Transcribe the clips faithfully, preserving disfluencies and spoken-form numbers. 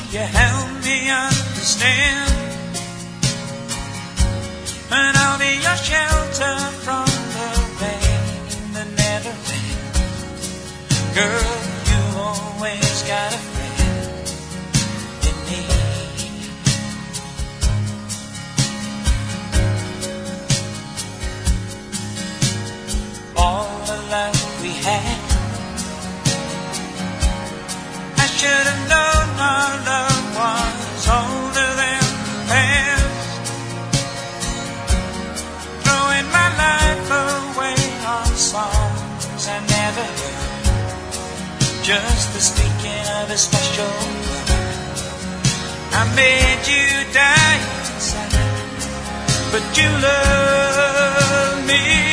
You help me understand, and I'll be your shelter from the rain that never ends. Girl, you always got a friend in me. All the love we had, I should have known our love was older than the past. Throwing my life away on songs I never heard, just the speaking of a special word. I made you die inside, but you love me.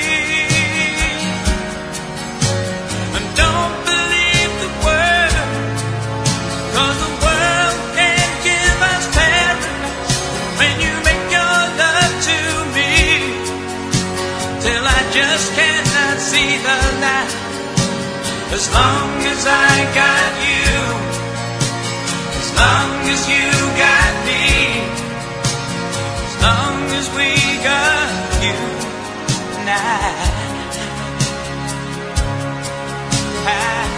And don't believe the word, 'cause the world can't give us paradise when you make your love to me, till I just cannot see the light. As long as I got you, as long as you got me, as long as we got you tonight. I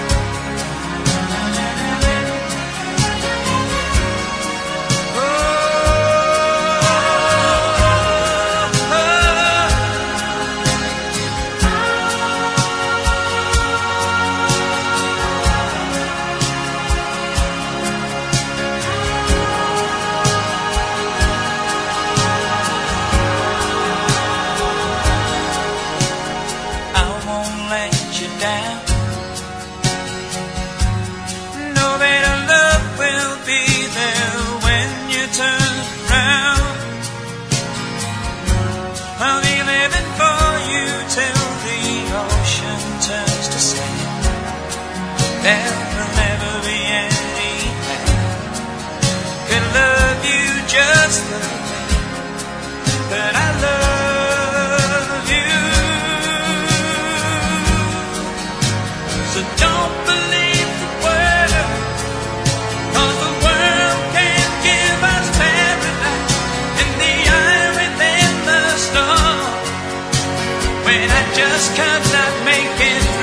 there will never be anything could love you just the way that I love you. So don't believe the word, 'cause the world can't give us paradise in the eye within the storm, when I just cannot make it